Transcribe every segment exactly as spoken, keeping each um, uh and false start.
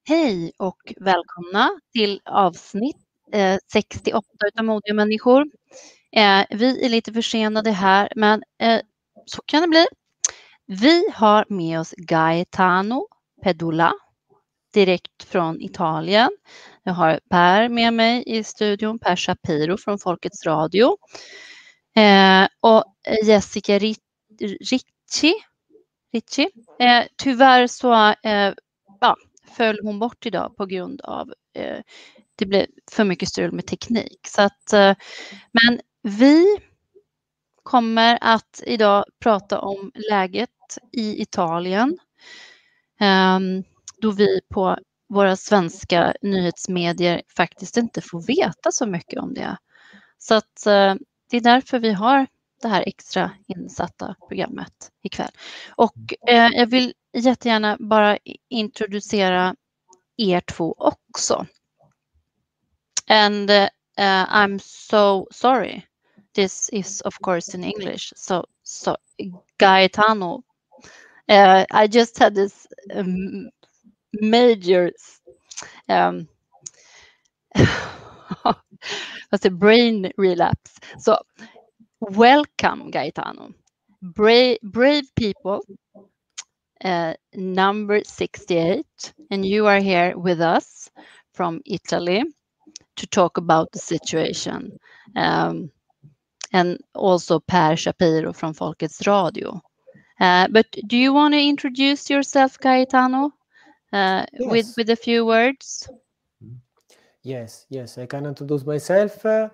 Hej och välkomna till avsnitt eh, sextioåtta utav Modiga människor. Eh, vi är lite försenade här, men eh, så kan det bli. Vi har med oss Gaetano Pedula direkt från Italien. Jag har Per med mig i studion, Per Shapiro från Folkets Radio. Eh, och Jessica Ricci. Ricci. Eh, tyvärr så eh, ja, föll hon bort idag på grund av eh, det blev för mycket strul med teknik. Så att, eh, men vi kommer att idag prata om läget i Italien. Eh, då vi på våra svenska nyhetsmedier faktiskt inte får veta så mycket om det. Så att eh, det är därför vi har det här extra insatta programmet ikväll. Och eh, jag vill jättegärna bara introducera er två också. And uh, I'm so sorry. This is of course in English. So, so Gaetano, uh, I just had this um, major um, what's a brain relapse. So welcome, Gaetano. Brave, brave people, uh, number sixty-eight, and you are here with us from Italy to talk about the situation. Um, and also Per Shapiro from Folkets Radio. Uh, but do you want to introduce yourself, Gaetano, uh, Yes. with, with a few words? Yes, yes, I can introduce myself. Uh,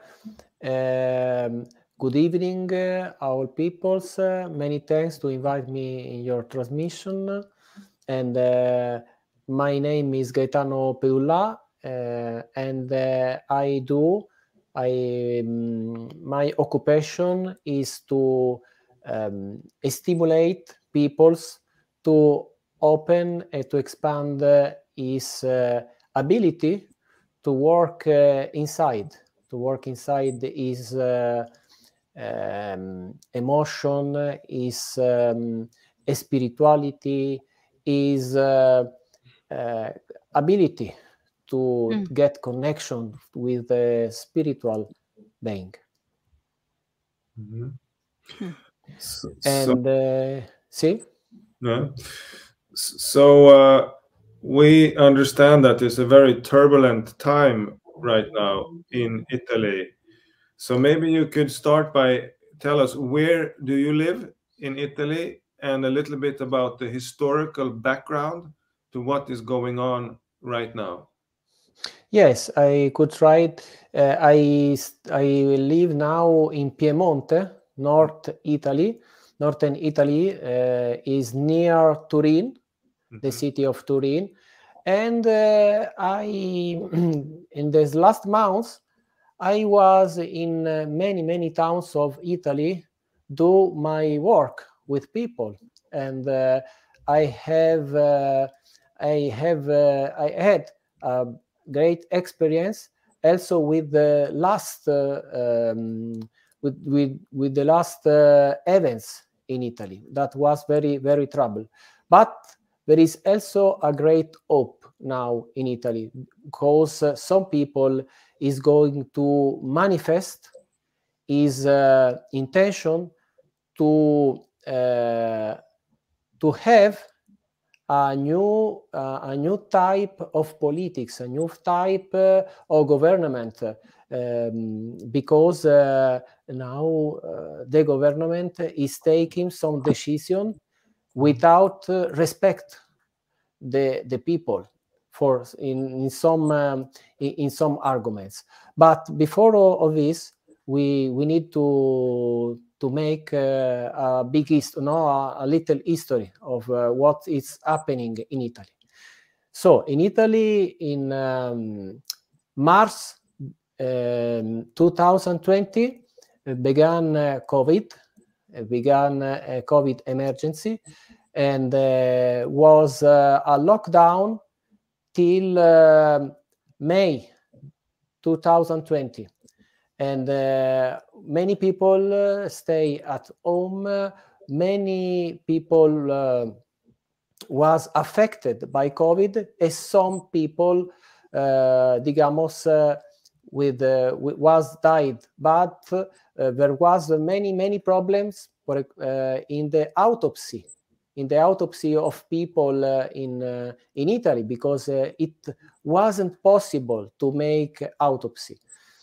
um, good evening, uh, all peoples. Uh, many thanks to invite me in your transmission. And uh, my name is Gaetano Pedula, uh, and uh, I do, I um, my occupation is to um, stimulate peoples to open and to expand uh, his uh, ability to work uh, inside, to work inside his uh, um, emotion, his um, spirituality, his uh, uh, ability to Mm. get connection with the spiritual being. Mhm. Mm. So, And uh, see? yeah. S- so uh, we understand that it's a very turbulent time right now in Italy. So maybe you could start by tell us, where do you live in Italy, and a little bit about the historical background to what is going on right now. Yes, I could try it. Uh, I I live now in Piemonte, North Italy. Northern Italy uh, is near Turin, the Mhm. city of Turin, and uh, I in this last month I was in uh, many many towns of Italy, do my work with people, and uh, I have uh, I have uh, I had a great experience also with the last uh, um, with with with the last uh, events in Italy. That was very very trouble, but there is also a great hope now in Italy, because uh, some people is going to manifest his uh, intention to uh, to have a new uh, a new type of politics, a new type uh, of government, uh, um, because uh, now uh, the government is taking some decision without uh, respect the the people for in, in some um, in, in some arguments. But before all of this, we we need to to make uh, a big hist- no a, a little history of uh, what is happening in Italy. So in Italy, in um, March um, twenty twenty, uh, began uh, COVID, uh, began uh, a COVID emergency, and uh, was uh, a lockdown till uh, May twenty twenty. And uh, many people uh, stay at home. Uh, many people uh, was affected by COVID, as some people, uh, digamos, uh, with, uh, was died, but uh, there was many, many problems for, uh, in the autopsy, in the autopsy of people uh, in, uh, in Italy, because uh, it wasn't possible to make autopsy.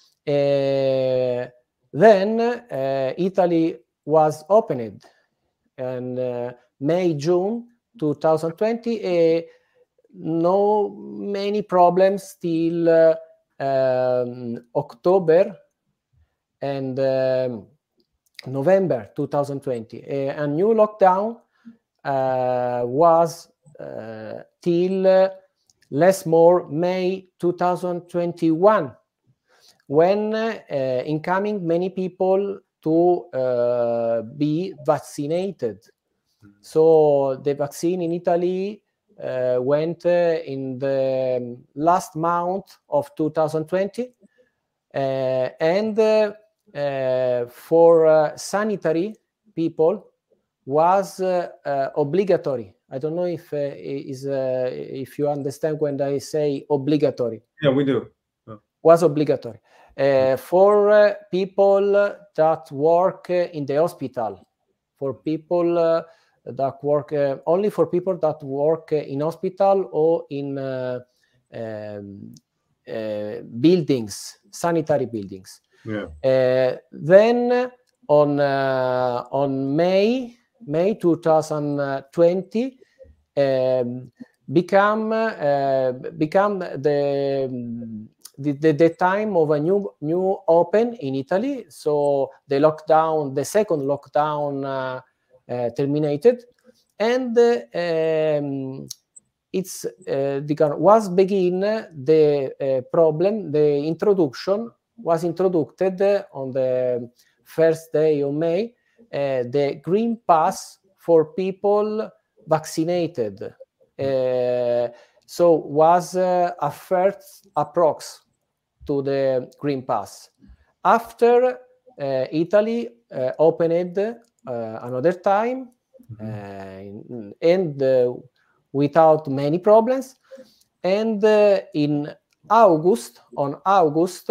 Uh, then uh, Italy was opened in uh, May, June two thousand twenty. Uh, no many problems till uh, um, October and um, November two thousand twenty. Uh, a new lockdown uh, was uh, till uh, less more May two thousand twenty-one, when uh, incoming many people to uh, be vaccinated. So the vaccine in Italy uh, went uh, in the last month of two thousand twenty, uh, and uh, uh, for uh, sanitary people was uh, uh, obligatory. I don't know if uh, is uh, if you understand when I say obligatory. Yeah, we do. Oh. Was obligatory uh, for uh, people that work uh, in the hospital, for people uh, that work uh, only for people that work uh, in hospital or in uh, um, uh, buildings, sanitary buildings. Yeah. Uh, then on uh, on May May two thousand twenty um, become uh, become the, the the the time of a new new open in Italy. So the lockdown, the second lockdown uh, uh, terminated, and uh, um, it's uh, the, was begin the uh, problem. The introduction was introduced on the first day of May. Uh, the Green Pass for people vaccinated. Uh, so was uh, a first approach to the Green Pass. After uh, Italy uh, opened uh, another time, mm-hmm. uh, and uh, without many problems, and uh, in August, on August,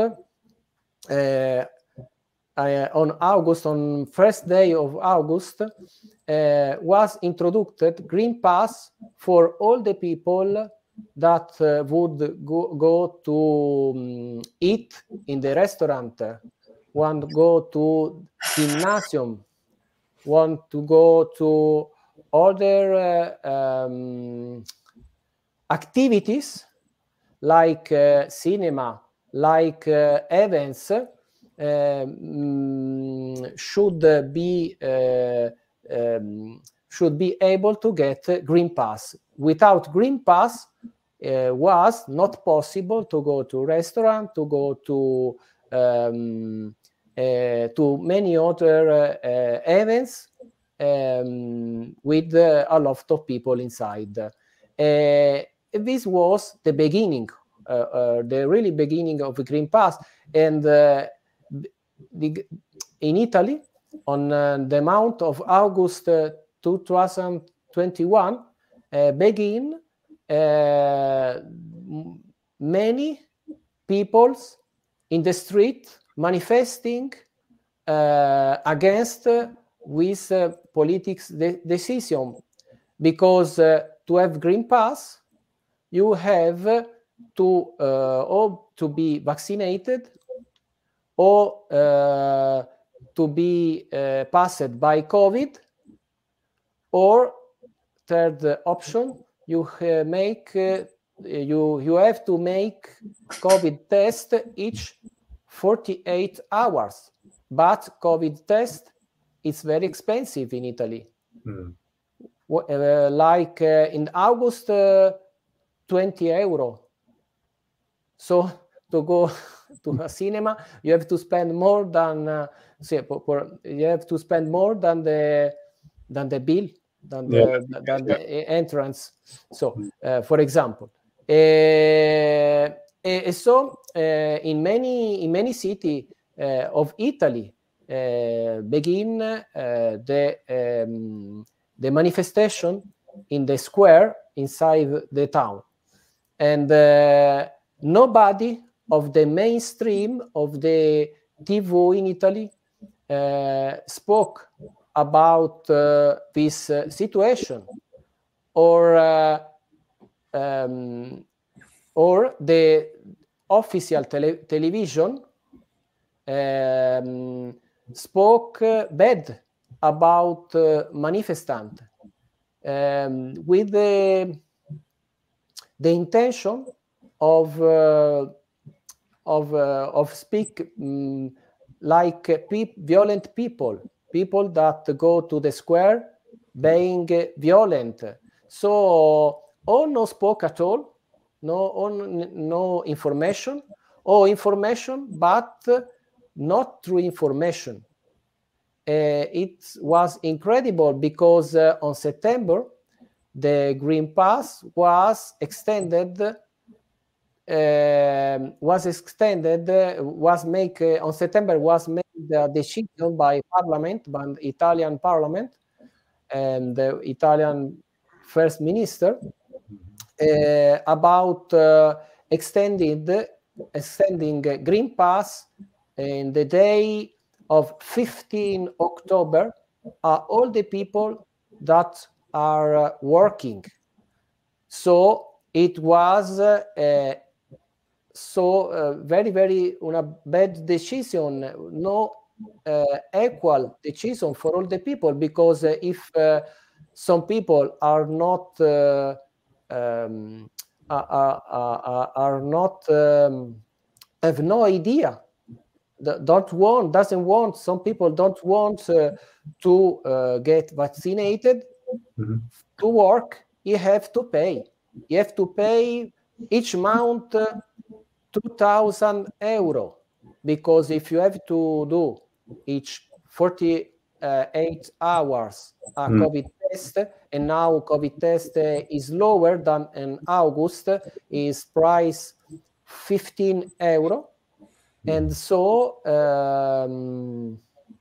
uh, Uh, on August, on first day of August, uh, was introduced Green Pass for all the people that uh, would go, go to um, eat in the restaurant, want to go to gymnasium, want to go to other uh, um, activities like uh, cinema, like uh, events. Um, should be uh, um, should be able to get Green Pass. Without Green Pass, uh, was not possible to go to restaurant, to go to um, uh, to many other uh, events um, with uh, a lot of people inside. Uh, this was the beginning, uh, uh, the really beginning of the Green Pass, and. Uh, The, in Italy, on uh, the month of August uh, two thousand twenty-one, uh, begin uh, many people in the street manifesting uh, against uh, with uh, politics de decision, because uh, to have Green Pass, you have to uh, or to be vaccinated, or uh, to be uh, passed by COVID, or third option, you uh, make uh, you you have to make COVID test each forty-eight hours. But COVID test is very expensive in Italy. Mm. Uh, like uh, in August, uh, twenty euro. So to go to a cinema, you have to spend more than uh, say, for, for, you have to spend more than the than the bill, than the, yeah. than the entrance. So, uh, for example, uh, uh, so uh, in many in many cities uh, of Italy uh, begin uh, the um, the manifestation in the square inside the town. And uh, nobody of the mainstream of the T V in Italy uh, spoke about uh, this uh, situation, or uh, um, or the official tele television um, spoke uh, bad about uh, manifestant um, with the the intention of uh, of uh, of speak um, like uh, pe violent people, people that go to the square being uh, violent. So all no spoke at all, no on, no information, or information, but not true information. Uh, it was incredible because uh, on September the Green Pass was extended. Uh, was extended. Uh, was make uh, on September was made a decision by Parliament, by the Italian Parliament, and the Italian First Minister uh, about uh, extended extending Green Pass in the day of fifteenth October are all the people that are uh, working. So it was uh, uh, so uh, very, very una bad decision, no uh, equal decision for all the people, because uh, if uh, some people are not uh, um, are, are, are not um, have no idea, don't want, doesn't want, some people don't want uh, to uh, get vaccinated, mm-hmm. to work, you have to pay. You have to pay each month uh, two thousand euro, because if you have to do each forty-eight hours a mm. COVID test, and now COVID test uh, is lower than in August, is price fifteen euro. And so um,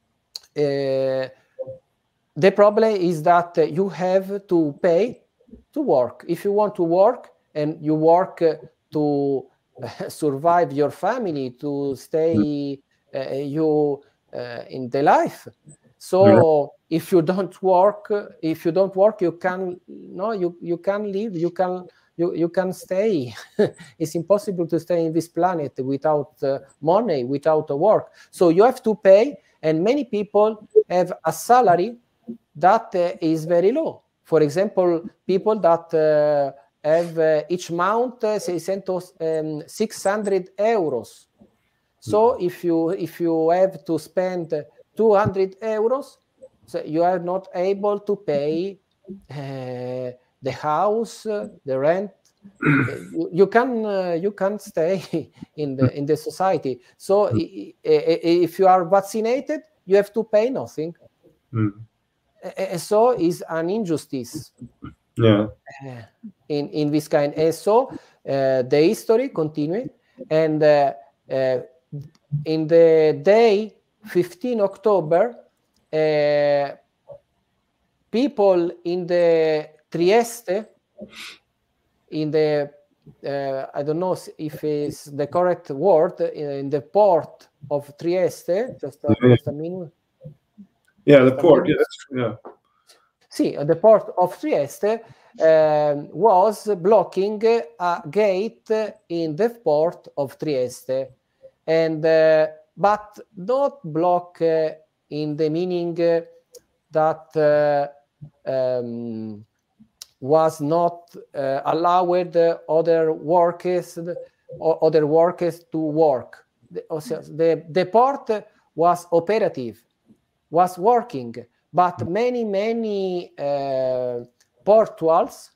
uh, the problem is that uh, you have to pay to work. If you want to work and you work uh, to uh, survive your family, to stay uh, you uh, in the life. So yeah. if you don't work, if you don't work, you can no, you you can live, you can. You, you can stay. It's impossible to stay in this planet without uh, money, without uh, work. So you have to pay, and many people have a salary that uh, is very low. For example, people that uh, have uh, each month uh, um, six hundred euros. So if you if you have to spend two hundred euros, so you are not able to pay uh, the house, uh, the rent. you, you can uh, you can stay in the in the society. So if you are vaccinated, you have to pay nothing. Mm. So it's an injustice. Yeah. Uh, in in this kind. And so uh, the history continued, and uh, uh, in the day fifteenth October, uh, people in the Trieste, in the uh, I don't know if it's the correct word, in the port of Trieste, just a, yeah. just a minute. Yeah, the port. Yeah, that's true. Yeah. See, the port of Trieste um, was blocking a gate in the port of Trieste, and uh, but not block uh, in the meaning uh, that uh, um, was not uh, allowed other workers or other workers to work. The, the, the port was operative, was working, but many, many uh, portuals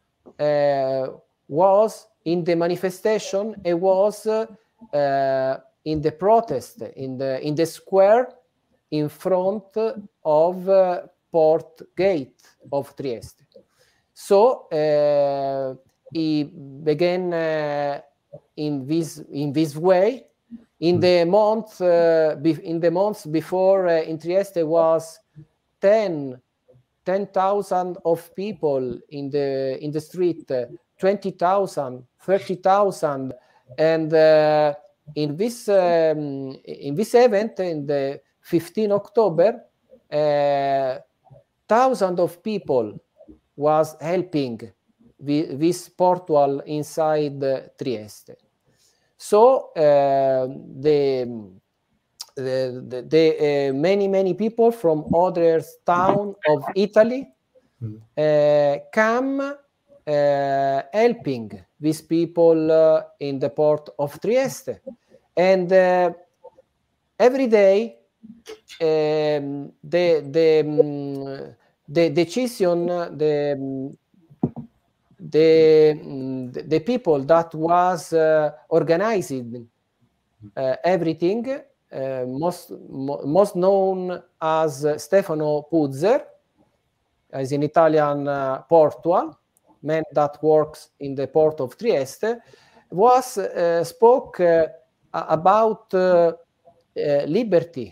uh, was in the manifestation, it was uh, uh, in the protest, in the, in the square in front of uh, port gate of Trieste. So uh, he began uh, in this in this way. In the month uh, in the months before, uh, in Trieste was ten ten thousand of people in the in the street, uh, twenty thousand, thirty thousand, and uh, in this um, in this event, in the fifteenth of October, uh, thousands of people was helping this portal inside uh, Trieste. So uh, the the, the, the uh, many many people from other towns of Italy uh, come uh, helping these people uh, in the port of Trieste, and uh, every day um, the the um, the decision the the the people that was uh, organizing uh, everything, uh, most mo most known as Stefano Puzzer, as an Italian uh, portual man that works in the port of Trieste, was uh, spoke uh, about uh, uh, liberty,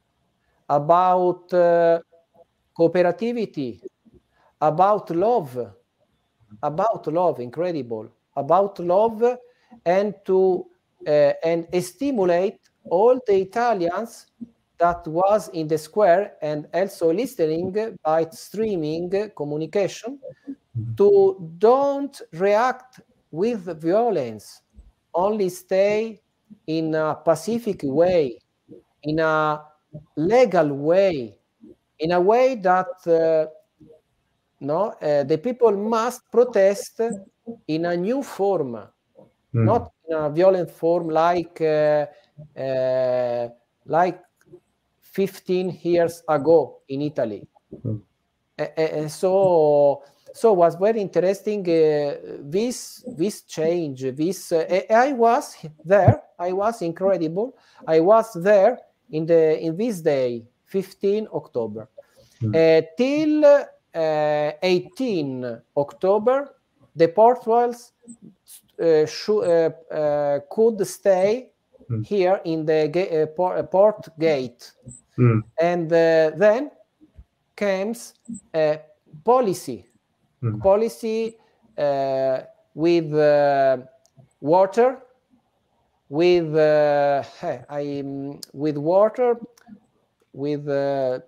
about uh, cooperativity, about love, about love, incredible, about love, and to uh, and stimulate all the Italians that was in the square and also listening by streaming communication to don't react with violence, only stay in a pacific way, in a legal way, in a way that uh, no, uh, the people must protest in a new form, mm. not in a violent form like uh, uh, like fifteen years ago in Italy. Mm. And so, so was very interesting. Uh, this this change. This uh, I was there. I was incredible. I was there in the in this day, fifteenth October, mm. uh, till. Uh, eighteenth October, the portuals uh, uh, uh, could stay mm. here in the ga- uh, port, port gate, mm. and uh, then comes a policy, mm. policy uh, with uh, water, with uh, I with water, with. Uh,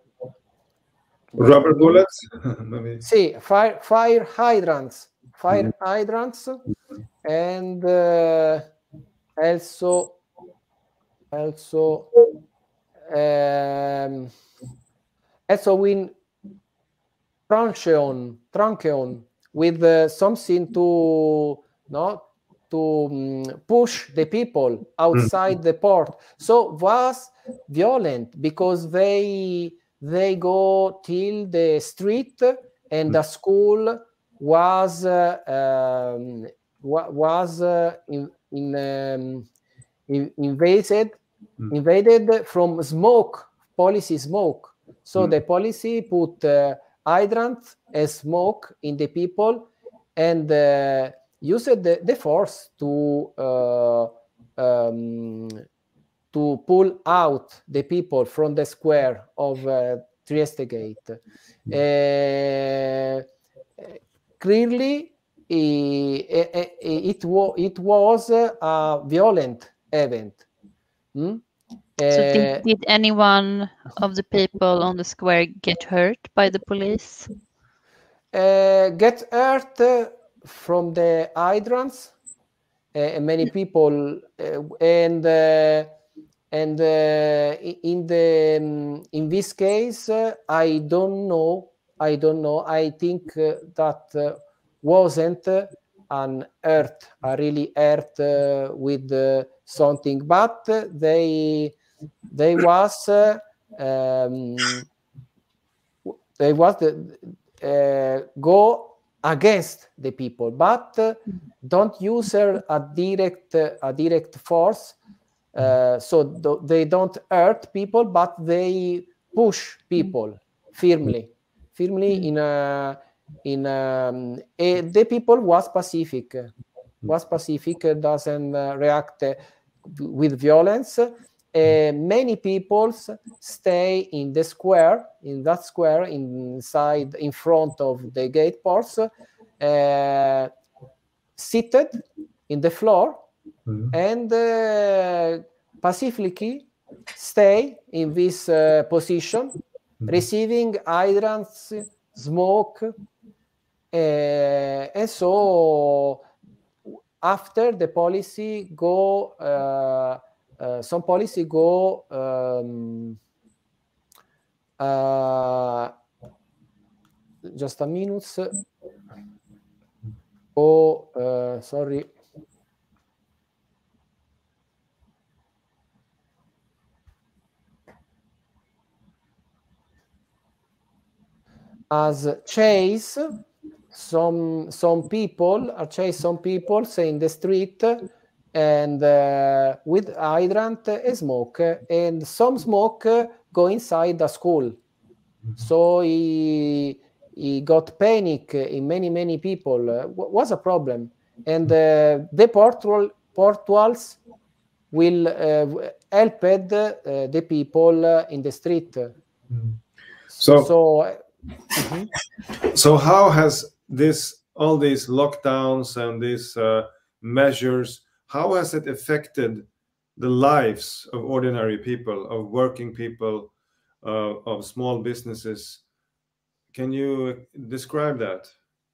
Rubber bullets? Maybe. See, fire, fire hydrants, fire mm-hmm. hydrants, and uh, also, also, um, also in truncheon, truncheon with uh, something to no to um, push the people outside mm-hmm. the port. So was violent because they. They go till the street, and the school was uh, um, was uh, in, in, um, in invaded mm. invaded from smoke, policy smoke. So mm. the policy put uh, hydrant as smoke in the people, and uh, used the, the force to uh, um, to pull out the people from the square of uh, Trieste Gate. Uh, clearly, it, it, it, it was a violent event. Hmm? So did, did anyone of the people on the square get hurt by the police? Uh, get hurt uh, from the hydrants, uh, many people, uh, and uh, And uh, in the um, in this case, uh, I don't know. I don't know. I think uh, that uh, wasn't uh, an earth, a really earth uh, with uh, something, but uh, they they was uh, um, they was the, uh, go against the people, but uh, don't use a direct uh, a direct force. Uh, so th- they don't hurt people, but they push people firmly, firmly in a in a, a, the people was pacific, was pacific, doesn't uh, react uh, with violence, uh, many people stay in the square, in that square, inside, in front of the gate ports, uh, seated in the floor, mm-hmm. and uh, pacifically stay in this uh, position, mm-hmm. receiving hydrants, smoke, uh, and so after the policy go, uh, uh, some policy go um, uh, just a minute. Go, uh, sorry. As chase some some people, are chase some people say in the street, and uh, with hydrant uh, smoke, and some smoke uh, go inside the school. Mm-hmm. So he he got panic in many many people. Uh, was a problem, and uh, the portal portals will uh, help uh, the people uh, in the street. Mm-hmm. So. so Mm-hmm. So how has this, all these lockdowns and these uh, measures, how has it affected the lives of ordinary people, of working people, uh, of small businesses? Can you describe that?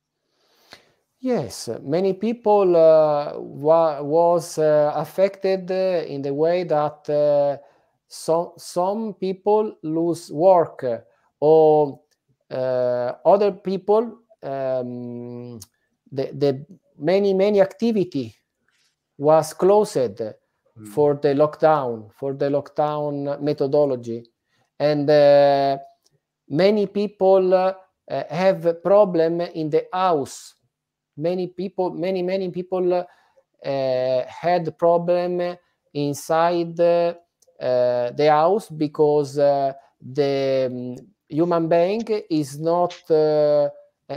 Yes, many people uh, wa was uh, affected uh, in the way that uh, some some people lose work, or Uh, other people, um, the, the many, many activity was closed mm. for the lockdown, for the lockdown methodology. And uh, many people uh, have a problem in the house. Many people, many, many people uh, had problem inside uh, the house because uh, the um, human being is not uh,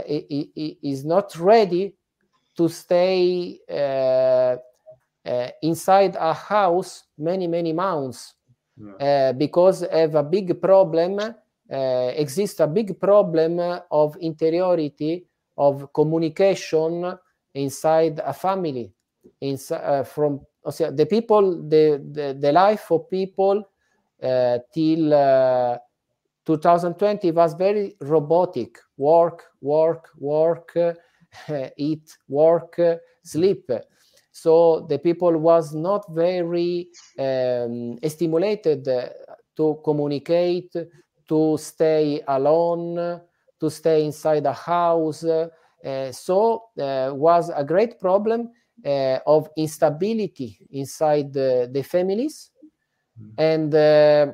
is not ready to stay uh, uh, inside a house many many months, yeah. uh, because have a big problem. Uh, exists a big problem of interiority, of communication inside a family, inside uh, from the people, the the, the life of people uh, till. Uh, twenty twenty was very robotic. Work, work, work, uh, eat, work, uh, sleep. So the people was not very um, stimulated uh, to communicate, to stay alone, to stay inside a house. Uh, so uh, was a great problem uh, of instability inside the, the families. Mm-hmm. And uh,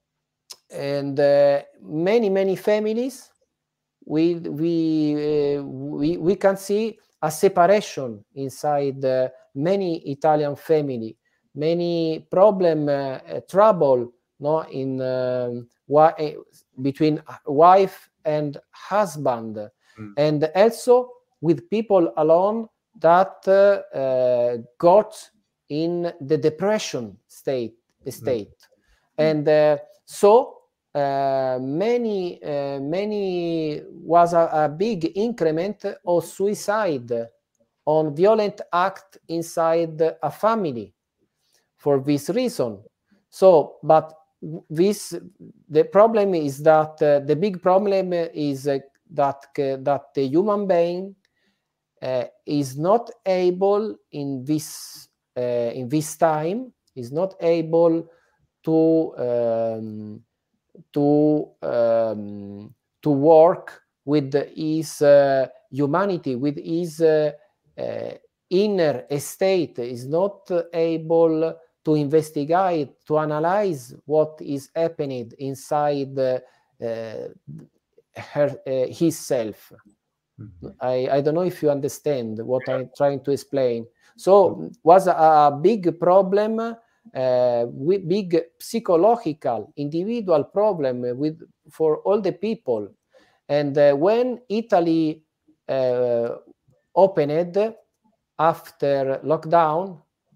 and uh, many many families we we uh, we we can see a separation inside uh, many Italian family, many problem, uh, trouble, no, in um, wi- between wife and husband, mm. and also with people alone that uh, uh, got in the depression state state, mm. and uh, so. Uh, many, uh, many was a, a big increment of suicide, on violent act inside a family for this reason. So, but this, the problem is that uh, the big problem is uh, that uh, that the human being uh, is not able in this uh, in this time is not able to. Um, to um, to work with his uh, humanity, with his uh, uh, inner state, is not able to investigate, to analyze what is happening inside uh, uh, her, uh, his self. Mm-hmm. I, I don't know if you understand what I'm trying to explain. So was a, a big problem. Uh, with big psychological individual problem with for all the people, and uh, when Italy uh, opened after lockdown,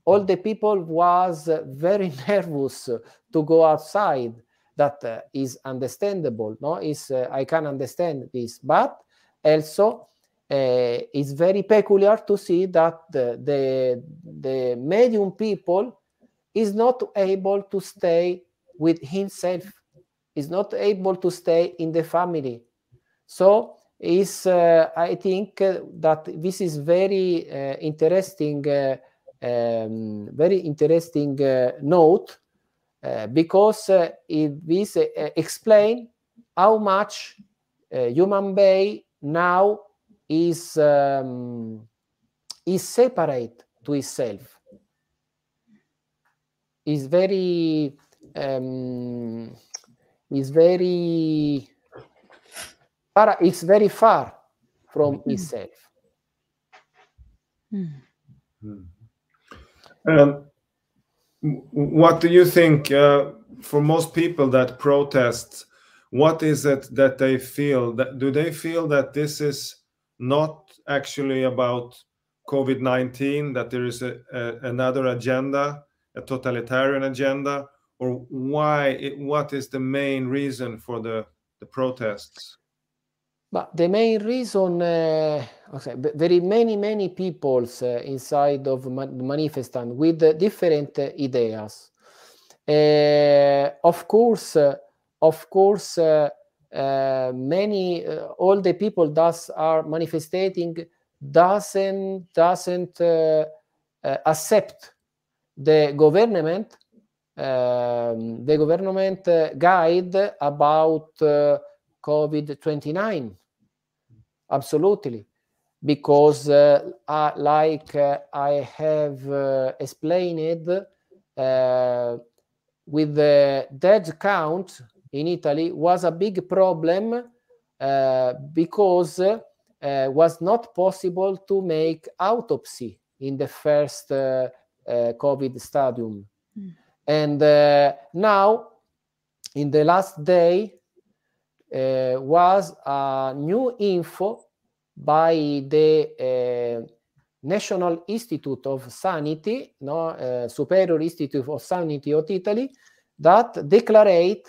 all the people was uh, very nervous to go outside. That uh, is understandable. No, is uh, I can understand this, but also uh, it's very peculiar to see that the, the the medium people is not able to stay with himself, is not able to stay in the family. So is uh, I think uh, that this is very uh, interesting, uh, um, very interesting uh, note. Uh, because uh, it this uh, explain how much uh, human being now is um, is separate to itself. Is very um, is very far. It's very far from Mm. itself. Mm. Mm. And what do you think, uh, for most people that protest, what is it that they feel? That, do they feel that this is not actually about COVID nineteen, that there is a, a, another agenda, a totalitarian agenda? Or why? It, what is the main reason for the, the protests? But the main reason, uh, okay, very many, many peoples uh, inside of man manifestant with uh, different uh, ideas. Uh, of course, uh, of course, uh, uh, many, uh, all the people that are manifesting doesn't doesn't uh, uh, accept the government, um, the government uh, guide about uh, COVID twenty-nine. Absolutely, because uh, uh, like uh, I have uh, explained, uh, with the death count in Italy was a big problem uh, because uh, was not possible to make autopsy in the first uh, uh, COVID stadium. Mm. And uh, now, in the last day, Uh, was a new info by the uh, National Institute of Sanity, no, uh, Superior Institute of Sanity of Italy, that declared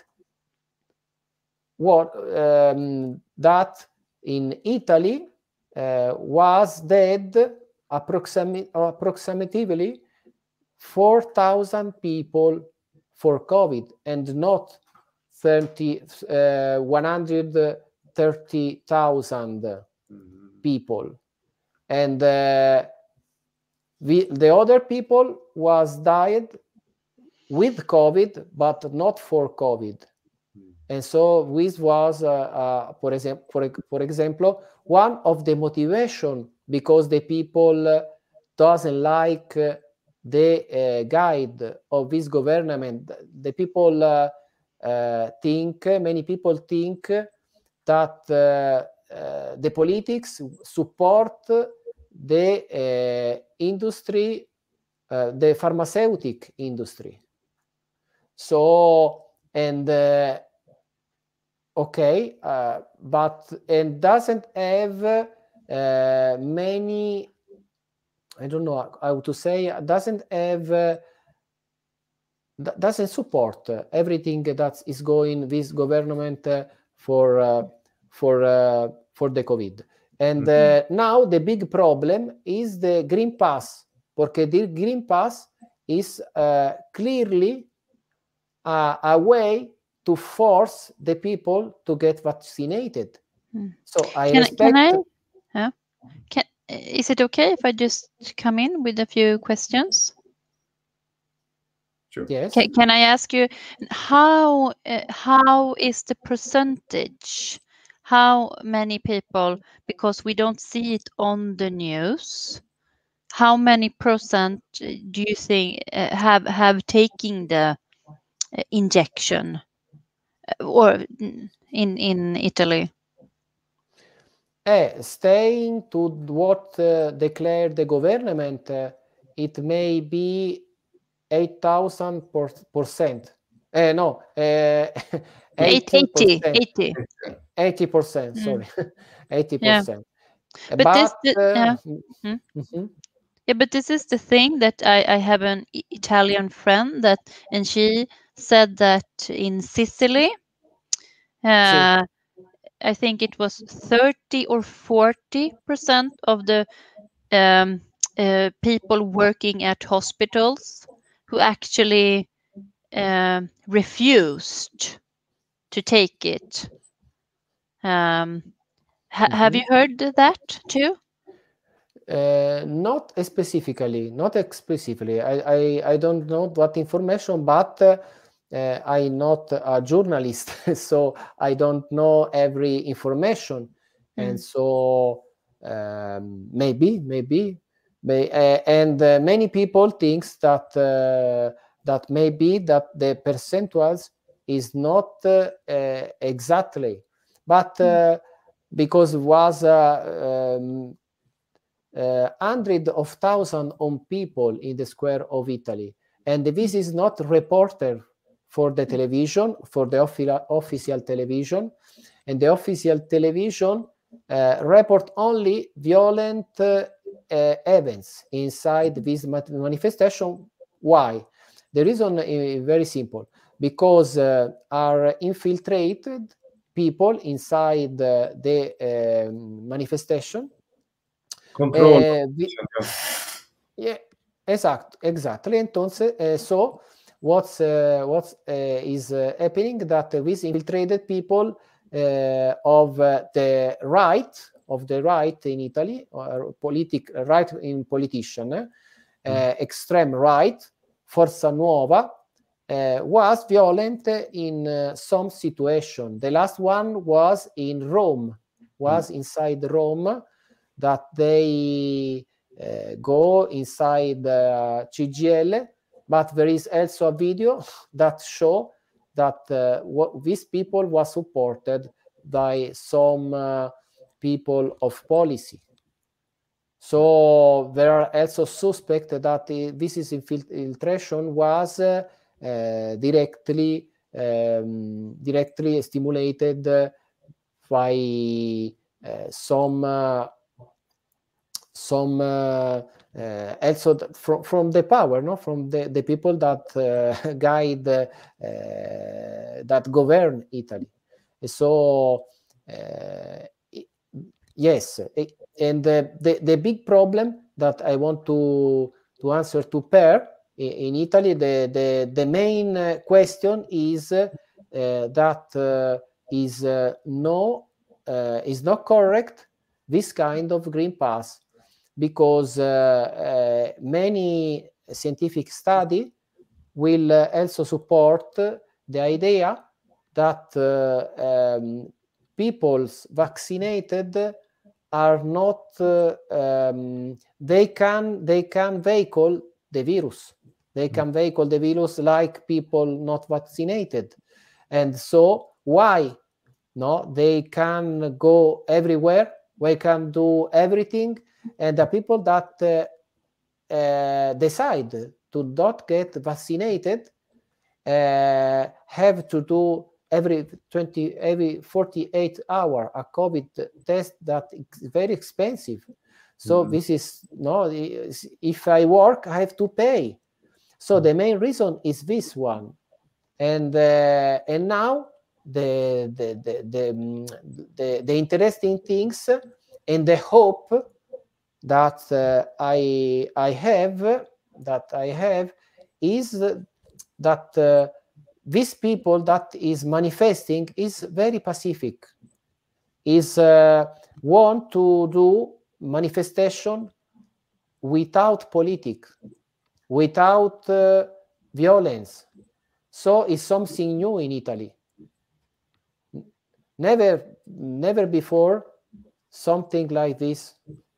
what um, that in Italy uh, was dead approxim approximately four thousand people for COVID and not thirty, uh, one hundred thirty thousand mm-hmm. people. And uh, we, the other people was died with COVID, but not for COVID. Mm-hmm. And so this was, uh, uh, for, example, for, for example, one of the motivation, because the people uh, doesn't like uh, the uh, guide of this government. The people uh, Uh, think many people think that uh, uh, the politics support the uh, industry, uh, the pharmaceutical industry. So and uh, okay, uh, but and doesn't have uh, many. I don't know how to say. Doesn't have. Uh, doesn't support uh, everything that is going this government uh, for uh, for uh, for the COVID. And mm-hmm. uh, now the big problem is the Green Pass, because the Green Pass is uh, clearly uh, a way to force the people to get vaccinated. Mm. So I can, respect. Can I, yeah. Can, is it okay if I just come in with a few questions? Sure. Yes. Can, can I ask you how uh, how is the percentage? How many people, because we don't see it on the news, how many percent do you think uh, have have taken the uh, injection or in in Italy? Eh, staying to what uh, declared the government, uh, it may be eight thousand percent. Uh, no, uh, eighty percent. eighty. eighty percent, sorry. Mm. eighty percent. Yeah. But, but but this, the, uh, yeah. mm-hmm. Yeah, Yeah, but this is the thing that I, I have an I- Italian friend that, and she said that in Sicily, uh, I think it was thirty or forty percent of the um, uh, people working at hospitals who actually um refused to take it. Um, ha- have you heard that too? Uh, not specifically, not specifically. I, I, I don't know what information, but uh, uh, I'm not a journalist, so I don't know every information. Mm. And so um, maybe, maybe, may, uh, and uh, many people thinks that uh, that maybe that the percentuals is not uh, uh, exactly, but uh, because was uh, um, uh, hundred of thousands of people in the square of Italy. And this is not reported for the television, for the offi- official television. And the official television uh, report only violent uh, uh, events inside this manifestation. Why? The reason is very simple. Because uh, are infiltrated people inside uh, the uh, manifestation. Control. Eh, vi- yeah, exact, exactly. Entonces, uh, so what's uh, what's uh, is uh, happening that these infiltrated people uh, of uh, the right of the right in Italy, or politic right in politician, uh, Mm. extreme right, Forza Nuova, uh, was violent in uh, some situation. The last one was in Rome, was inside Rome, that they uh, go inside uh, C G I L, but there is also a video that show that uh, what these people was supported by some uh, people of policy. So there are also suspect that uh, this is infiltration was uh, uh, directly um, directly stimulated by uh, some uh, some uh, uh, also from from the power, no, from the, the people that uh, guide uh, that govern Italy. So uh, yes, and the, the the big problem that I want to to answer to Per in Italy, the the the main question is uh, that uh, is uh, no uh, is not correct this kind of green pass, because uh, uh, many scientific study will uh, also support the idea that uh, um, people's vaccinated are not uh, um, they can they can vehicle the virus, they can vehicle the virus like people not vaccinated. And so why no they can go everywhere, they can do everything, and the people that uh, uh, decide to not get vaccinated uh, have to do every twenty every forty-eight hour a COVID test that is very expensive. So mm-hmm. this is no if I work I have to pay. So the main reason is this one. And uh, and now the the the, the the the interesting things and the hope that uh, I I have that I have is that uh, these people that is manifesting is very pacific, is uh, want to do manifestation without politics, without uh, violence. So it's something new in Italy. Never, never before something like this.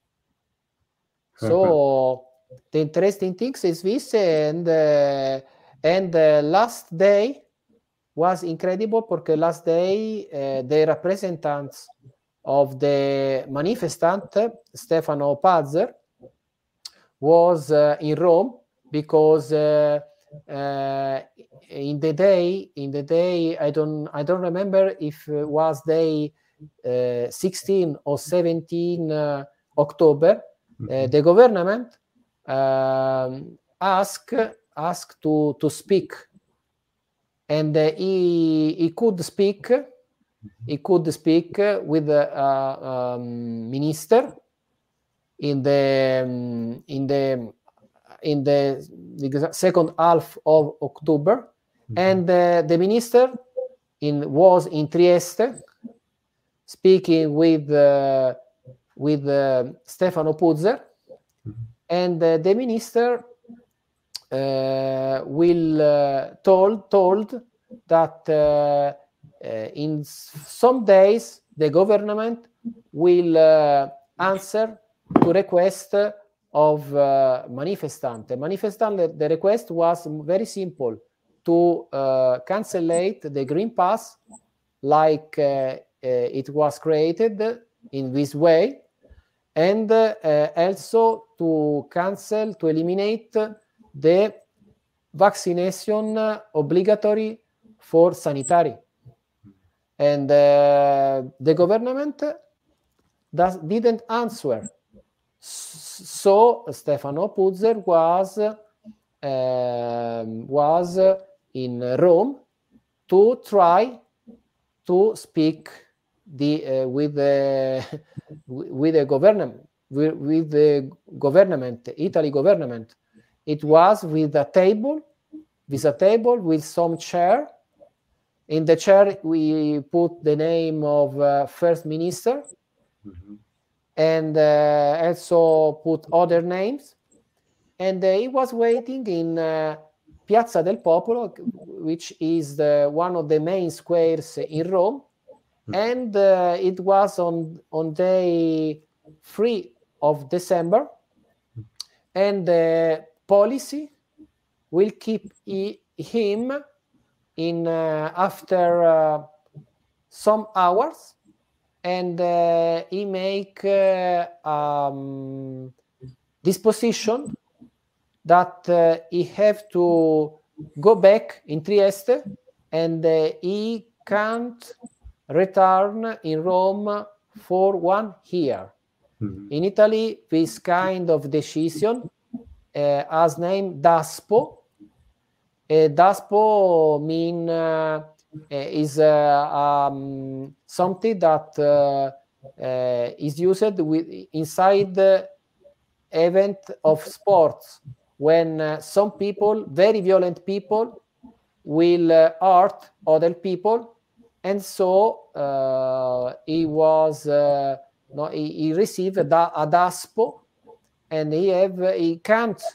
So the interesting thing is this, and uh, and the last day was incredible because last day uh, the representatives of the manifestant Stefano Pazzer was uh, in Rome because uh, uh, in the day in the day I don't I don't remember if it was day uh, sixteen or seventeen uh, October. Uh, the government um, asked asked to to speak, and uh, he he could speak. He could speak with the uh, um, minister in the um, in the in the, the second half of October, mm-hmm. and uh, the minister in was in Trieste, speaking with uh, with uh, Stefano Puzzer, mm-hmm. and uh, the minister uh, will uh, told told that uh, uh, in some days the government will uh, answer to request of uh, manifestant. The manifestant, the request was very simple: to uh, cancellate the green pass, like uh, uh, it was created in this way, and uh, also to cancel, to eliminate the vaccination obligatory for sanitary. And uh, the government does, didn't answer. So Stefano Puzzer was uh, was in Rome to try to speak the uh, with the with the government with, with the government Italy government. It was with a table, with a table with some chair. In the chair we put the name of uh, first minister. Mm-hmm. And uh, also put other names, and uh, he was waiting in uh, Piazza del Popolo, which is the, one of the main squares in Rome, mm-hmm. and uh, it was on on day three of December, and the policy will keep he, him in uh, after uh, some hours. And uh, he make uh, um, disposition that uh, he have to go back in Trieste, and uh, he can't return in Rome for one year. Mm-hmm. In Italy, this kind of decision uh, has name DASPO. Uh, DASPO mean uh, is uh, um, something that uh, uh, is used with inside the event of sports, when uh, some people, very violent people, will uh, hurt other people, and so uh, he was uh, no, he, he received a, a DASPO, and he have he can't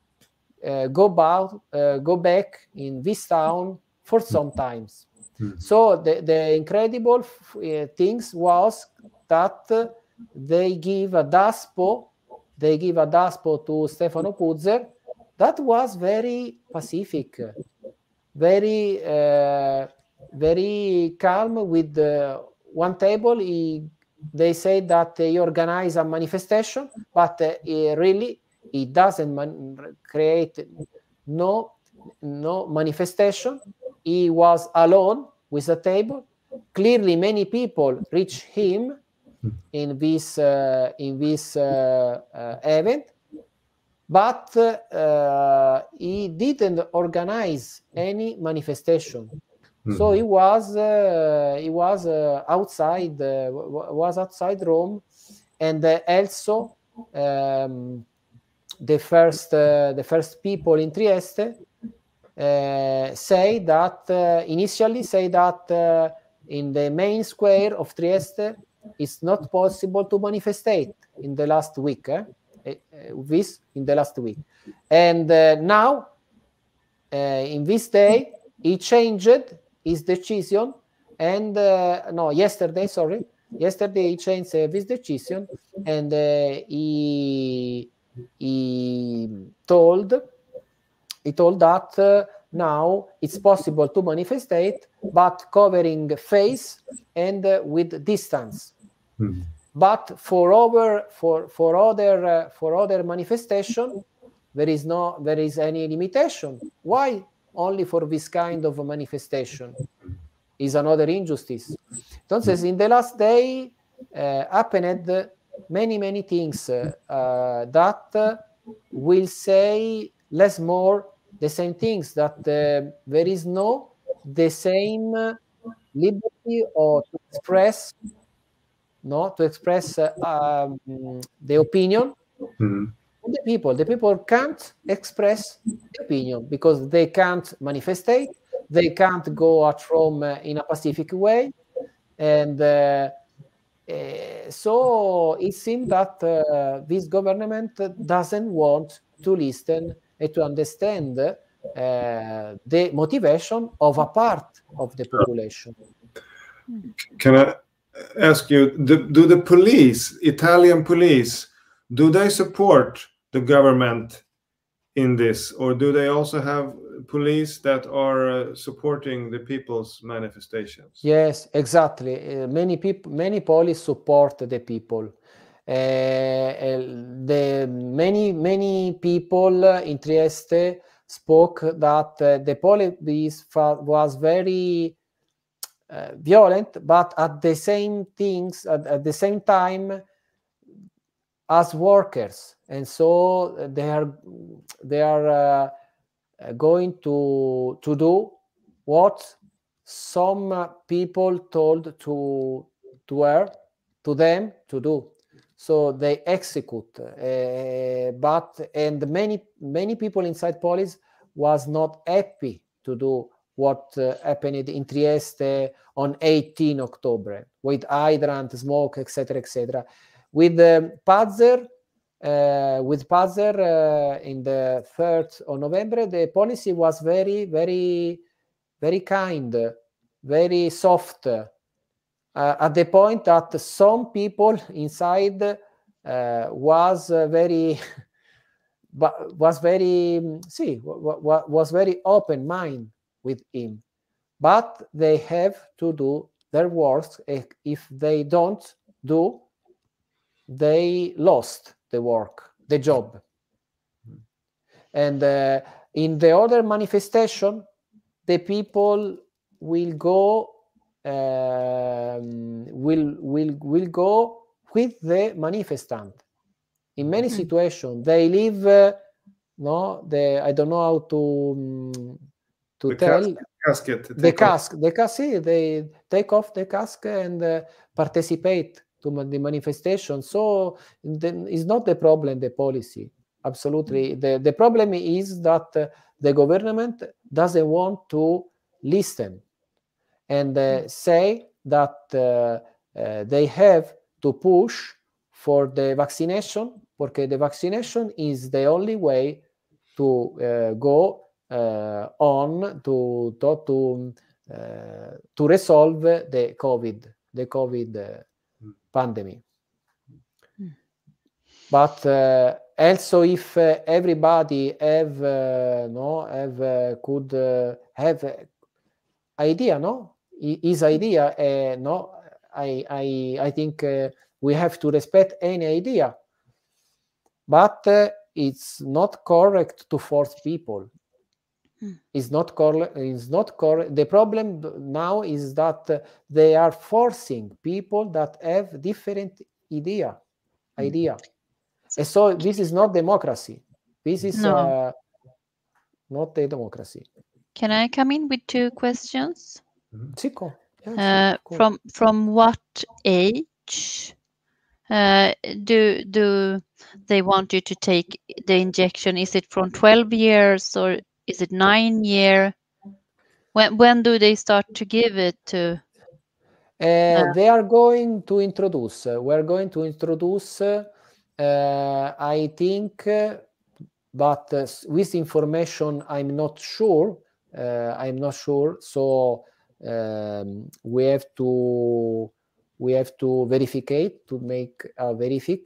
uh, go back uh, go back in this town for some times. Mm-hmm. So the, the incredible uh, things was that uh, they give a DASPO, they give a DASPO to Stefano Puzzer that was very pacific, very uh, very calm. With uh, one table, he, they say that he organized a manifestation, but uh, he really he doesn't man- create no no manifestation. He was alone with a table. Clearly, many people reached him in this uh, in this uh, uh, event, but uh, he didn't organize any manifestation. Mm-hmm. So he was uh, he was uh, outside uh, was outside Rome, and uh, also um, the first uh, the first people in Trieste. Uh, say that uh, initially say that uh, in the main square of Trieste it's not possible to manifestate in the last week eh? uh, this in the last week, and uh, now uh, in this day he changed his decision, and uh, no yesterday sorry yesterday he changed uh, this decision, and uh, he he told He told that uh, now it's possible to manifestate, but covering face and uh, with distance. Mm-hmm. But for over for for other uh, for other manifestation, there is no there is any limitation. Why only for this kind of manifestation? Is another injustice. Entonces, in the last day uh, happened many many things uh, uh, that. Uh, will say less more the same things, that uh, there is no the same uh, liberty or to express, no, to express uh, um, the opinion. Mm-hmm. The people, the people can't express the opinion because they can't manifestate, they can't go at Rome uh, in a pacific way, and uh, uh, so it seems that uh, this government doesn't want to listen and to understand uh, the motivation of a part of the population. Can I ask you, do, do the police, Italian police, do they support the government in this, or do they also have police that are uh, supporting the people's manifestations? Yes, exactly. Uh, many people, many police support the people. Uh, the many many people in Trieste spoke that uh, the police was very uh, violent, but at the same things at, at the same time as workers, and so they are they are uh, going to to do what some people told to to her to them to do. So they execute, uh, but and many many people inside police was not happy to do what uh, happened in Trieste on eighteenth of October with hydrant, smoke, et cetera, et cetera. With um, Pazzer, uh, with Pazzer uh, in the third of November, the policy was very, very, very kind, very soft. Uh, at the point that some people inside uh, was uh, very was very see was very open mind with him, but they have to do their work. If they don't do, they lost the work, the job. And uh, in the other manifestation, the people will go Um, will will will go with the manifestant. In many mm-hmm. situations, they leave. Uh, no, the I don't know how to um, to the tell casket. The casket. The casket. They take off the casket and uh, participate to the manifestation. So then it's not the problem. The policy, absolutely. The the problem is that uh, the government doesn't want to listen. And uh, say that uh, uh, they have to push for the vaccination, because the vaccination is the only way to uh, go uh, on to to to, uh, to resolve the COVID the COVID uh, mm. pandemic. Mm. But uh, also, if uh, everybody have uh, no have uh, could uh, have idea, no. His idea, uh, no, I, I, I think uh, we have to respect any idea, but uh, it's not correct to force people. Hmm. It's not correct. It's not correct. The problem now is that uh, they are forcing people that have different idea, hmm. idea, and so this is not democracy. This is no. uh, not a democracy. Can I come in with two questions? Chico. Yes, uh, cool. From from what age uh, do do they want you to take the injection? Is it from twelve years or is it nine year? When when do they start to give it to? Uh, uh, they are going to introduce. Uh, we're going to introduce. Uh, I think, uh, but uh, with information, I'm not sure. Uh, I'm not sure. So. Um, we have to we have to verificate to make a verific.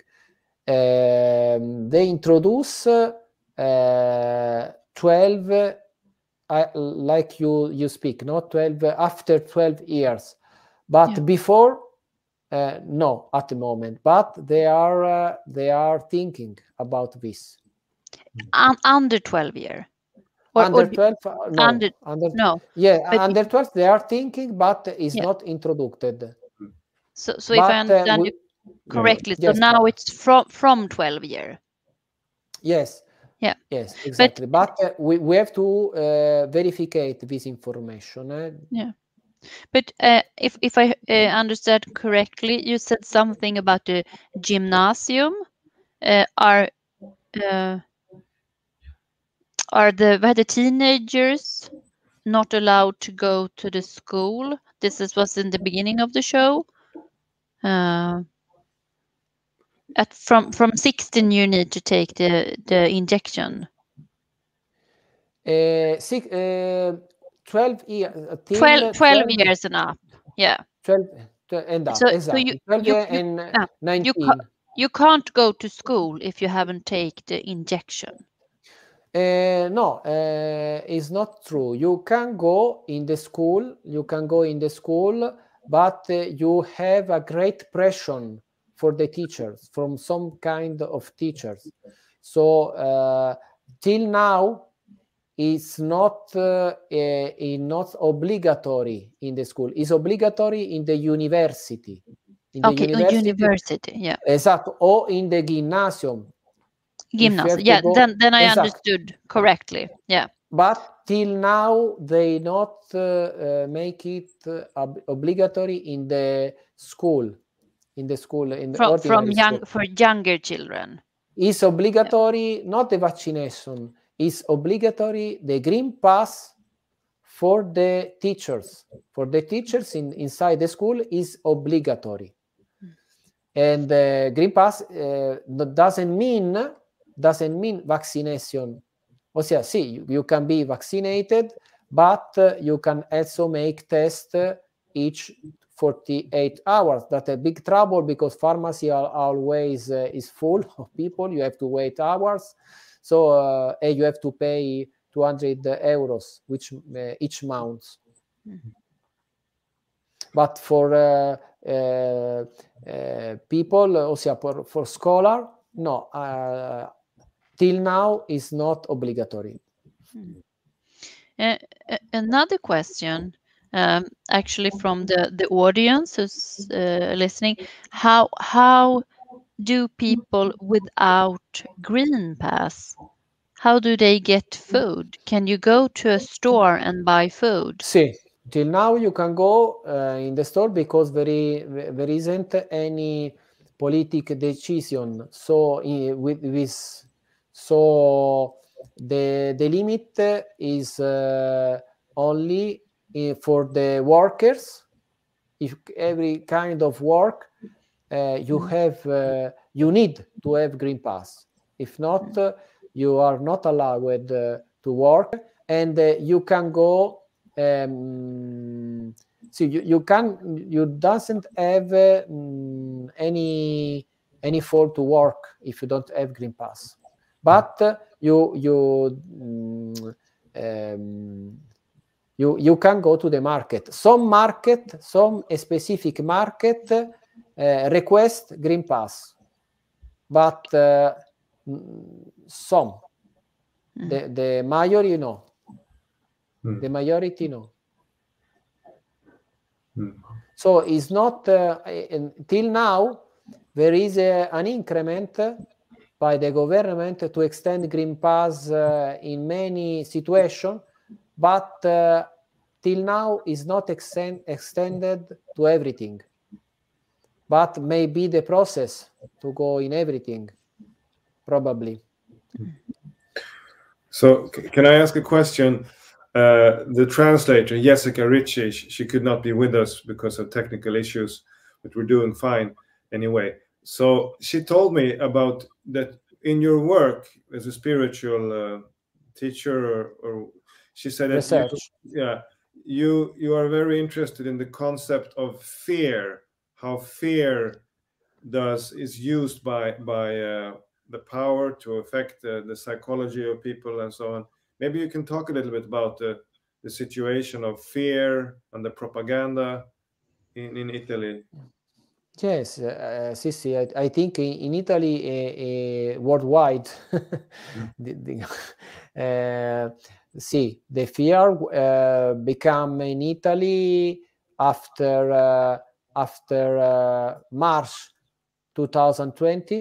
Um, they introduce uh, twelve, uh, like you you speak, not twelve after twelve years, but yeah. before uh, no, at the moment. But they are uh, they are thinking about this. Um, under twelve year. Or, under twelve, no, under, under, no. Yeah, under twelve they are thinking, but it's yeah. not introduced. So, so but, if I understand uh, we, you correctly, yeah. so yes, now it's from from twelve year. Yes. Yeah. Yes, exactly. But, but uh, we, we have to uh, verify this information. Eh? Yeah. But uh, if if I uh, understand correctly, you said something about the gymnasium. Uh, are uh, are the were the teenagers not allowed to go to the school? This is, was in the beginning of the show. Uh, at from from sixteen, you need to take the the injection. Uh, six, uh, twelve years. twelve, twelve years and up. Yeah. twelve, twelve and up. So, exactly. so you, twelve you, years you, and uh, nineteen. You, ca you can't go to school if you haven't taken the injection. Uh, no, uh, it's not true. You can go in the school, you can go in the school, but uh, you have a great pressure for the teachers, from some kind of teachers. So uh, till now, it's not uh, uh, not obligatory in the school. It's obligatory in the university. In the okay, university, university, yeah. Esatto, or in the gymnasium. Gymnasium, yeah, go, then, then I exactly. understood correctly, yeah. But till now, they not uh, uh, make it uh, ob obligatory in the school, in the school, in the from, ordinary from young, school. For younger children. It's obligatory, yeah. Not the vaccination, it's obligatory the Green Pass for the teachers. For the teachers in, inside the school is obligatory. Mm. And the uh, Green Pass uh, doesn't mean doesn't mean vaccination. Ossia, sì, you, you can be vaccinated, but uh, you can also make tests uh, each forty-eight hours. That's a big trouble because pharmacy are always uh, is full of people. You have to wait hours. So uh, and you have to pay two hundred euros which uh, each month. Mm-hmm. But for uh, uh, uh, people, ossia for, for scholar, no. Uh, Till now is not obligatory. Uh, another question, um, actually from the, the audience who's uh, listening, how, how do people without Green Pass, how do they get food? Can you go to a store and buy food? Sì, till now you can go uh, in the store because there, there isn't any political decision. So in, with this So the, the limit is uh, only in, for the workers. If every kind of work uh, you have, uh, you need to have Green Pass. If not, uh, you are not allowed uh, to work, and uh, you can go. Um, so you, you can you doesn't have uh, any any fault to work if you don't have Green Pass. But uh, you you um, you you can go to the market. Some market, some specific market uh, request Green Pass, but uh, some mm. the the majority no, mm. the majority no. Mm. So it's not uh, until now there is a, an increment by the government to extend Green Pass uh, in many situations, but uh, till now is not extend, extended to everything. But maybe the process to go in everything, probably. So can I ask a question? Uh, the translator, Jessica Ritchie, she could not be with us because of technical issues, but we're doing fine anyway. So she told me about that in your work as a spiritual uh, teacher, or, or she said that research. You, yeah, you you are very interested in the concept of fear, how fear does is used by by uh, the power to affect uh, the psychology of people and so on. Maybe you can talk a little bit about the the situation of fear and the propaganda in in Italy. Yes, uh, sì, sì, I, I think in, in Italy, uh, uh, worldwide, mm. the, the, uh, see, the fear uh, become in Italy after uh, after uh, March twenty twenty,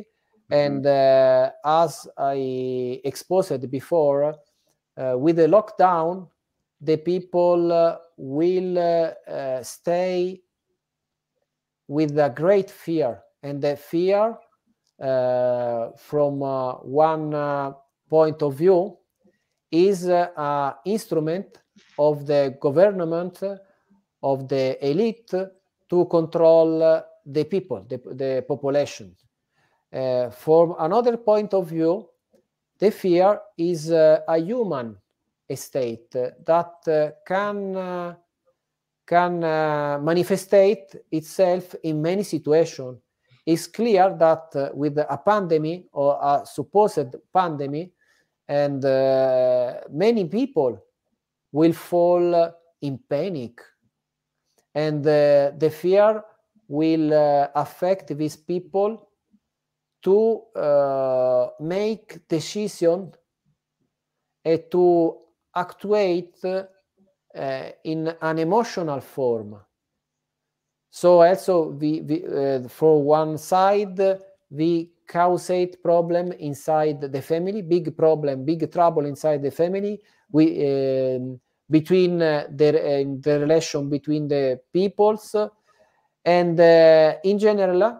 And uh, as I exposed before, uh, with the lockdown, the people uh, will uh, uh, stay with a great fear. And the fear, uh, from uh, one uh, point of view, is uh, an instrument of the government, of the elite, to control uh, the people, the, the population. Uh, from another point of view, the fear is uh, a human state that uh, can uh, can uh, manifestate itself in many situations. It's clear that uh, with a pandemic or a supposed pandemic, and uh, many people will fall in panic, and uh, the fear will uh, affect these people to uh, make decision and to actuate uh, in an emotional form. So also, we, we uh, for one side, we causate problem inside the family, big problem, big trouble inside the family. We uh, between uh, the, uh, the relation between the peoples, and uh, in general, uh,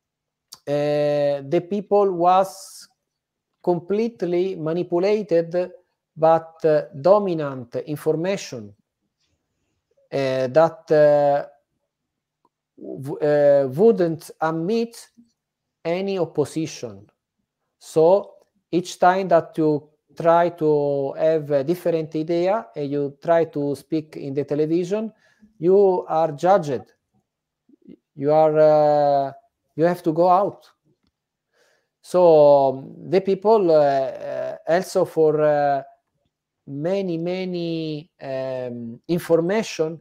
the people was completely manipulated, but uh, dominant information uh, that uh, uh, wouldn't admit any opposition. So each time that you try to have a different idea and you try to speak in the television, you are judged. You are uh, you have to go out. So um, the people uh, uh, also for uh, many many um, information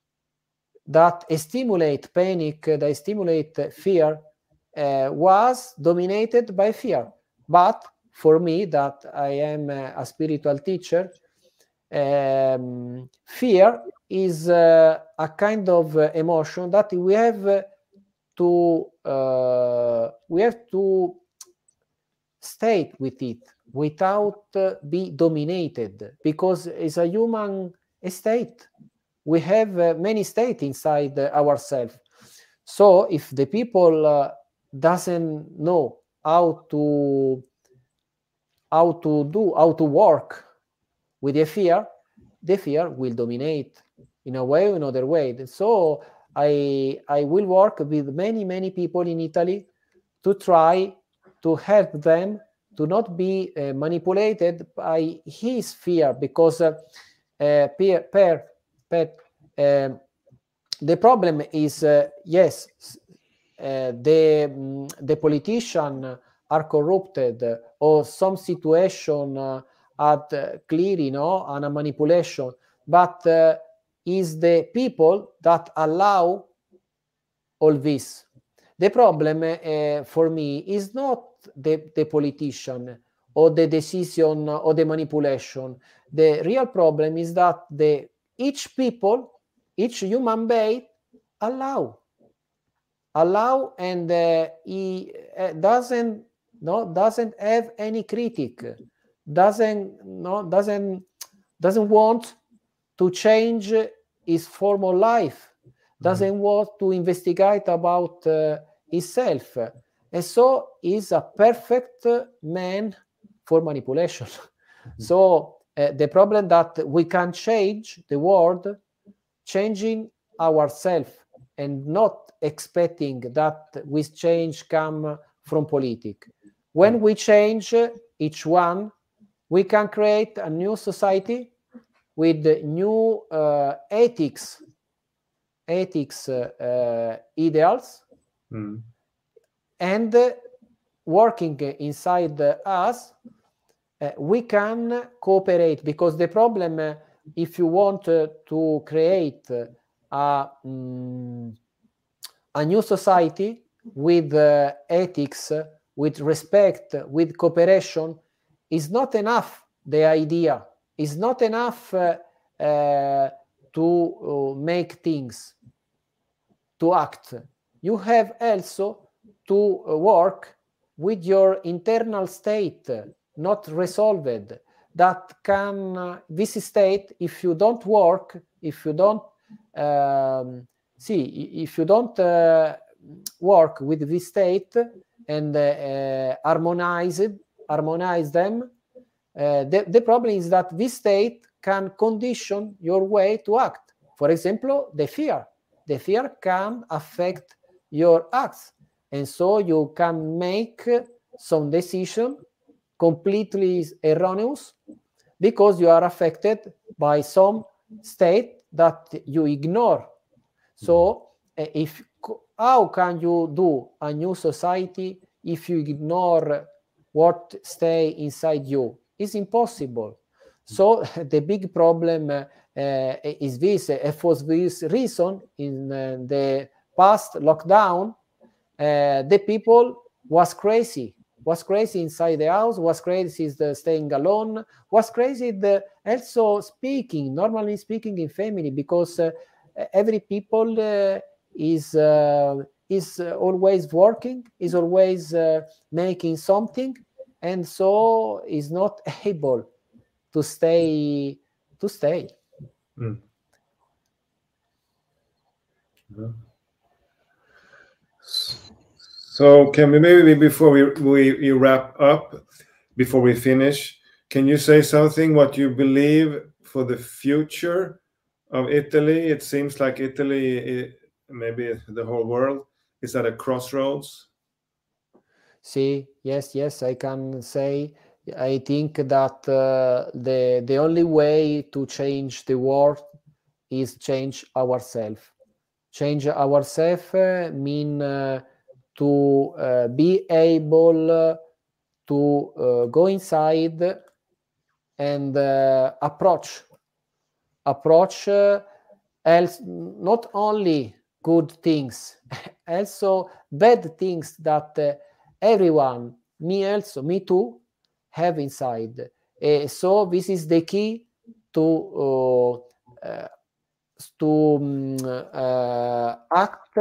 that stimulate panic, that stimulate fear, uh, was dominated by fear. But for me, that I am a spiritual teacher, um, fear is uh, a kind of uh, emotion that we have to uh, we have to stay with it without uh, be dominated, because it's a human state. We have uh, many states inside uh, ourselves. So if the people uh, doesn't know how to how to do how to work with the fear, the fear will dominate in a way or another way. So I I will work with many many people in Italy to try to help them to not be uh, manipulated by his fear, because uh, uh, per, per, per uh, the problem is uh, yes, uh, the um, the politicians are corrupted, or some situation uh, at uh, clearly, you know, and a manipulation, but uh, is the people that allow all this. The problem uh, for me is not the, the politician or the decision or the manipulation. The real problem is that the each people, each human being allow, allow, and uh, he uh, doesn't no doesn't have any critic, doesn't no doesn't doesn't want to change his form of life, doesn't mm-hmm. want to investigate about uh, himself, and so is a perfect man for manipulation. Mm-hmm. So uh, the problem that we can change the world, changing ourselves, and not expecting that with change come from politics. When mm-hmm. we change each one, we can create a new society with new uh, ethics, ethics uh, uh, ideals, mm. and uh, working inside us, uh, we can cooperate. Because the problem, uh, if you want uh, to create uh, a, um, a new society with uh, ethics, uh, with respect, with cooperation, is not enough. The idea is not enough uh, uh, to uh, make things, to act. You have also to uh, work with your internal state not resolved, that can, uh, this state, if you don't work, if you don't, um, see, if you don't uh, work with this state and uh, uh, harmonize it, harmonize them, uh, the, the problem is that this state can condition your way to act. For example, the fear. The fear can affect your acts. And so you can make some decision completely erroneous because you are affected by some state that you ignore. So if how can you do a new society if you ignore what stay inside you? It's impossible. So the big problem uh, uh, is this. Uh, for this reason, in uh, the past lockdown, uh, the people was crazy. Was crazy inside the house. Was crazy the staying alone. Was crazy the also speaking. Normally speaking in family, because uh, every people uh, is uh, is uh, always working. Is always uh, making something, and so is not able to stay to stay. Mm. Yeah. So can we maybe before we, we we wrap up, before we finish, can you say something what you believe for the future of Italy? It seems like Italy, it, maybe the whole world, is at a crossroads. See, yes, yes, I can say. I think that uh, the the only way to change the world is change ourselves. Change ourselves uh, mean uh, to uh, be able uh, to uh, go inside and uh, approach approach uh, else not only good things, also bad things that uh, everyone, me also, me too, have inside. Uh, so this is the key to uh, uh, to um, uh, act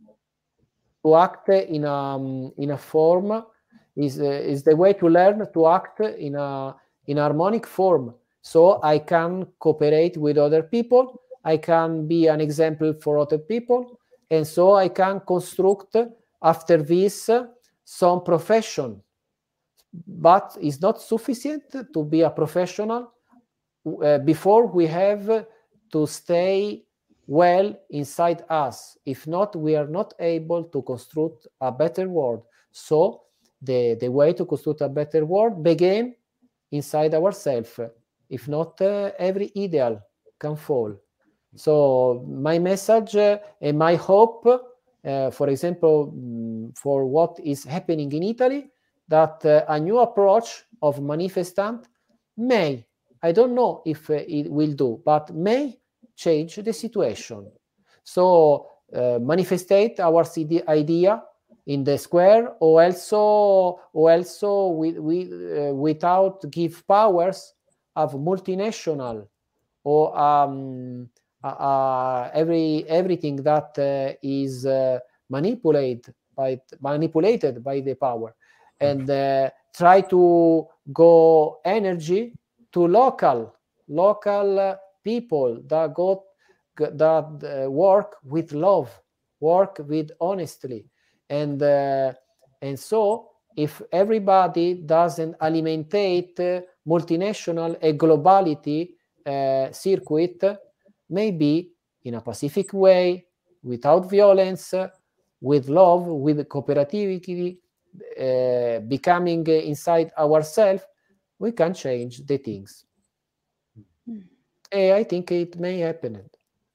to act in a in a form is uh, is the way to learn to act in a in harmonic form. So I can cooperate with other people. I can be an example for other people, and so I can construct after this uh, some profession. But it's not sufficient to be a professional. Uh, before we have to stay well inside us. If not, we are not able to construct a better world. So the, the way to construct a better world begin inside ourselves. If not, uh, every ideal can fall. So my message uh, and my hope, uh, for example, um, for what is happening in Italy, that uh, a new approach of manifestant may, I don't know if uh, it will do, but may change the situation. So uh, manifestate our idea in the square, or also, or also we, we, uh, without give powers of multinational or um, uh, uh, every everything that uh, is uh, manipulated by manipulated by the power, and uh, try to go energy to local local uh, people that go that uh, work with love, work with honestly, and uh, and so if everybody doesn't alimentate uh, multinational a globality uh, circuit, maybe in a pacific way, without violence, uh, with love, with cooperativity, uh, becoming uh, inside ourselves, we can change the things. Mm. I think it may happen.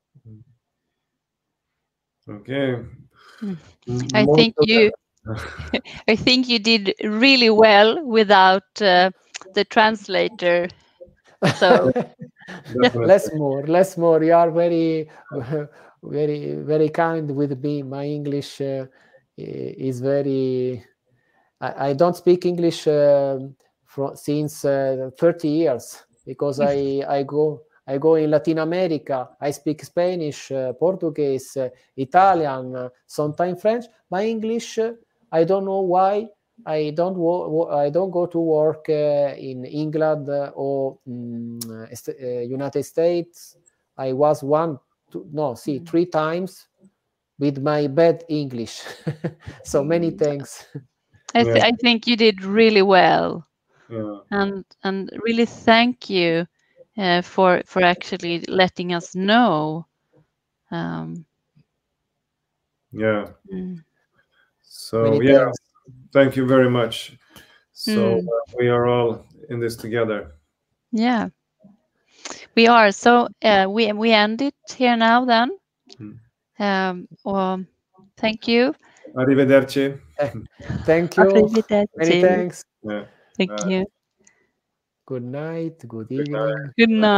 Okay. I Most think you I think you did really well without uh, the translator. So less more, less more. You are very, very, very kind with me. My English uh, is very. I, I don't speak English uh, from since uh, thirty years because I I go I go in Latin America. I speak Spanish, uh, Portuguese, uh, Italian, uh, sometimes French. My English, uh, I don't know why, I don't wo- wo- I don't go to work uh, in England uh, or mm, uh, est- uh, United States. I was one, two, no, see, three times with my bad English. So many thanks. I, th- Yeah. I think you did really well, Yeah. and and really thank you uh, for for actually letting us know. Um, Yeah. mm, So Many yeah, thanks. thank you very much. So Mm. uh, we are all in this together. yeah, we are. So uh, we we end it here now then. Mm. Um, well, thank you. Arrivederci. Thank you. Many Arrivederci. thanks. Yeah. Thank Uh, you. Good night. Good Good night. evening. Good night.